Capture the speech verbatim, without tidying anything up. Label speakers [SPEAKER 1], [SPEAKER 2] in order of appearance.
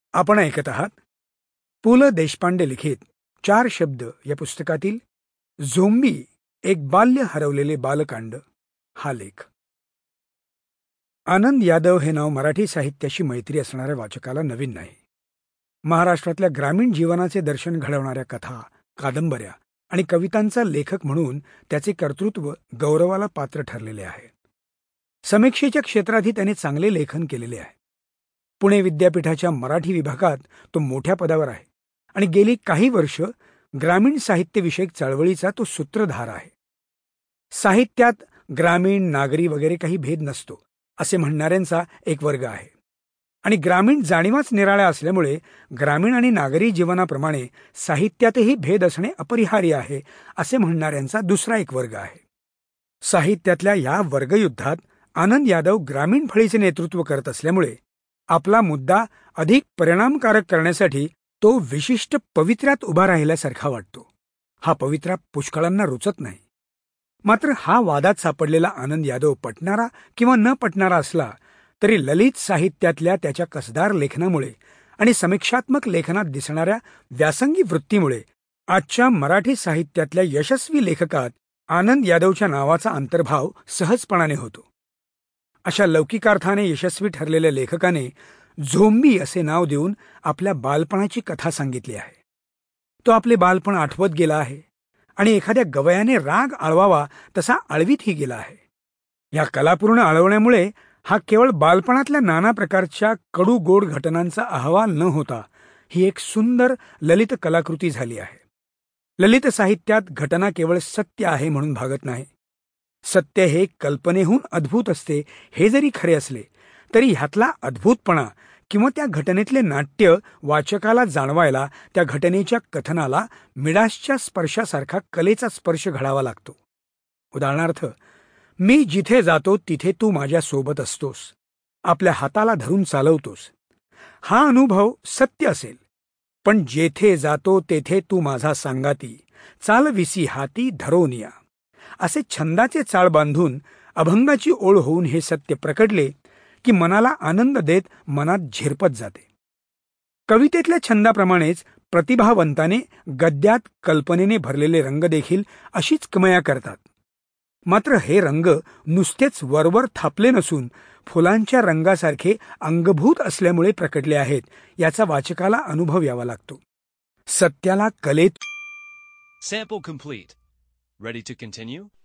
[SPEAKER 1] आपण ऐकत आहात पु ल देशपांडे लिखित चार शब्द या पुस्तकातील झोंबी एक बाल्य हरवलेले बालकांड हा लेख. आनंद यादव हे नाव मराठी साहित्याशी मैत्री असणाऱ्या वाचकाला नवीन नाही. महाराष्ट्रातल्या ग्रामीण जीवनाचे दर्शन घडवणाऱ्या कथा, कादंबऱ्या आणि कवितांचा लेखक म्हणून त्याचे कर्तृत्व गौरवाला पात्र ठरलेले आहे. समीक्षेच्या क्षेत्रातही त्याने चांगले लेखन केलेले आहे. पुणे विद्यापीठाच्या मराठी विभागात तो मोठ्या पदावर आहे आणि गेली काही वर्ष ग्रामीण साहित्यविषयक चळवळीचा तो सूत्रधार आहे. साहित्यात ग्रामीण, नागरी वगैरे काही भेद नसतो असे म्हणणाऱ्यांचा एक वर्ग आहे आणि ग्रामीण जाणीवाच निराळ्या असल्यामुळे ग्रामीण आणि नागरी जीवनाप्रमाणे साहित्यातही भेद असणे अपरिहार्य आहे असे म्हणणाऱ्यांचा दुसरा एक वर्ग आहे. साहित्यातल्या या वर्गयुद्धात आनंद यादव ग्रामीण फळीचे नेतृत्व करत असल्यामुळे आपला मुद्दा अधिक परिणामकारक करण्यासाठी तो विशिष्ट पवित्र्यात उभा राहिल्यासारखा वाटतो. हा पवित्रा पुष्कळांना रुचत नाही. मात्र हा वादात सापडलेला आनंद यादव पटणारा किंवा न पटणारा असला तरी ललित साहित्यातल्या त्याच्या कसदार लेखनामुळे आणि समीक्षात्मक लेखनात दिसणाऱ्या व्यासंगी वृत्तीमुळे आजच्या मराठी साहित्यातल्या यशस्वी लेखकात आनंद यादवच्या नावाचा अंतर्भाव सहजपणाने होतो. अशा लौकिकार्थाने यशस्वी ठरलेल्या लेखकाने झोंबी असे नाव देऊन आपल्या बालपणाची कथा सांगितली आहे. तो आपले बालपण आठवत गेला आहे आणि एखाद्या गवयाने राग आळवावा तसा आळवीतही गेला आहे. या कलापूर्ण आळवण्यामुळे हा केवळ बालपणातल्या नाना प्रकारच्या कडू गोड घटनांचा अहवाल न होता ही एक सुंदर ललित कलाकृती झाली आहे. ललित साहित्यात घटना केवळ सत्य आहे म्हणून भागत नाही. सत्य हे कल्पनेहून अद्भुत असते हे जरी खरे असले तरी ह्यातला अद्भुतपणा किंवा त्या घटनेतले नाट्य वाचकाला जाणवायला त्या घटनेच्या कथनाला मिडासच्या स्पर्शासारखा कलेचा स्पर्श घडावा लागतो. उदाहरणार्थ, मी जिथे जातो तिथे तू माझ्या सोबत असतोस, आपल्या हाताला धरून चालवतोस. हा अनुभव सत्य असेल, पण जेथे जातो तेथे तू माझा सांगाती, चालविसी हाती धरोनिया असे छंदाचे चाळ बांधून अभंगाची ओळ होऊन हे सत्य प्रकटले की मनाला आनंद देत मनात झिरपत जाते. कवितेतल्या छंदाप्रमाणेच प्रतिभावंताने गद्यात कल्पनेने भरलेले रंग देखील अशीच कमया करतात. मात्र हे रंग नुसतेच वरवर थापले नसून फुलांच्या रंगासारखे अंगभूत असल्यामुळे प्रकटले आहेत याचा वाचकाला अनुभव यावा लागतो. सत्याला कलेत
[SPEAKER 2] Sample complete. Ready to continue?